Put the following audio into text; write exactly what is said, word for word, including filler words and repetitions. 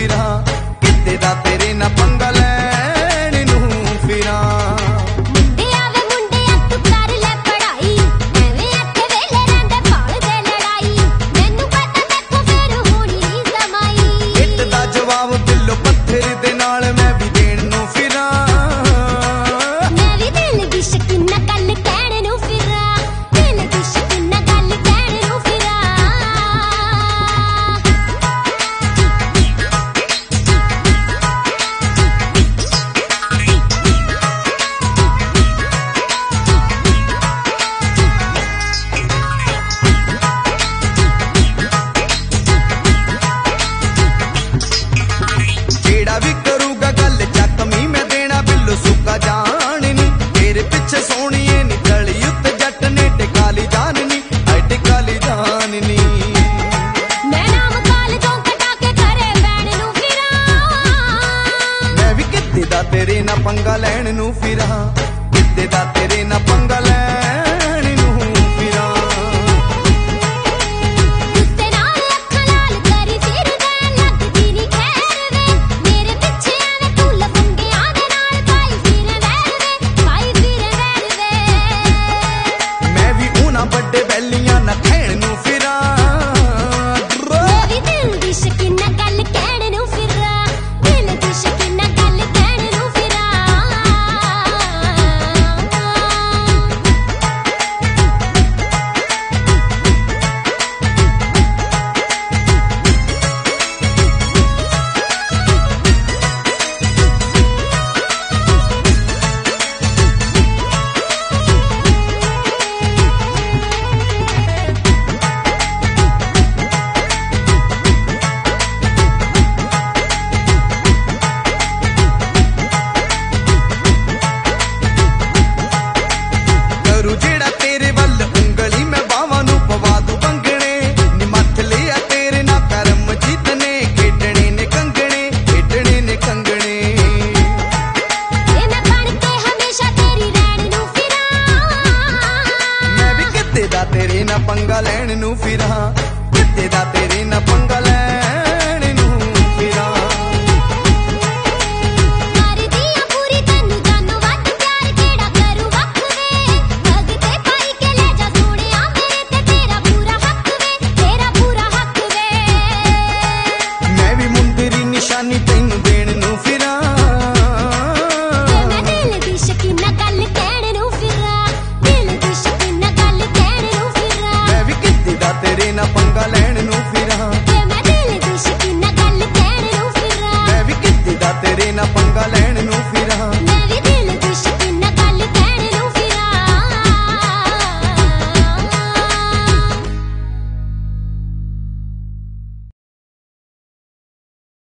फिरा, किते दा तेरे ना पंगा लैण नू फिरा। मुंडे आवे मुंडे तू कर ले पढ़ाई, एवें इत्थे वेले रहिंदे भालदे लड़ाई, मैनू पता देखो फिर होनी नी समाई। इट दा जवाब दिलों पत्थर दे नाल मैं भी देण नू फिरा, मैं भी दिल दी शकीना गल कहण नू फिरा, दिल दी शकीना गल कहण नू फिरा। जेड़ा भी करूगा गल चकमी मैं देना बिल्लो सुका जान नी, तेरे पिछे सोहणिए नी गली उत्ते जट ने टिकाली जान नी, हाय टिकाली जान नी। मैं नाम काल जो कटा के घरे बैण नू फिरा, मैं भी किते दा तेरे ना पंगा लैण नू फिरा, किते दा तेरे ना पंगा लैण नू फिरा। गुस्से नाल अखां लाल करी फिरदा लगदी नी खैर वे, मेरे पिछे आवे तू लफंगियां दे नाल पाई फिरे वैर वे, पाई फिरे वैर वे। मैं भी उन्हां बड़े बैलियां ना खैण नू फिरा, मैं भी दिल दी शकीना गल कहण नू फिरा, दिल दी शकीना गल कहण नू फिरा। करू जेड़ा तेरे वल उंगली मैं बावां नू पवा दूं बंगणे, नी मथ लिया तेरे ना करम जीतने, खेडणे ने कंगणे, खेडणे ने कंगणे। ए मैं बन के हमेशा तेरी रैण नू फिरा, मैं भी किते दा तेरे ना पंगा लैण नू फिरा, किते दा तेरे ना पंगा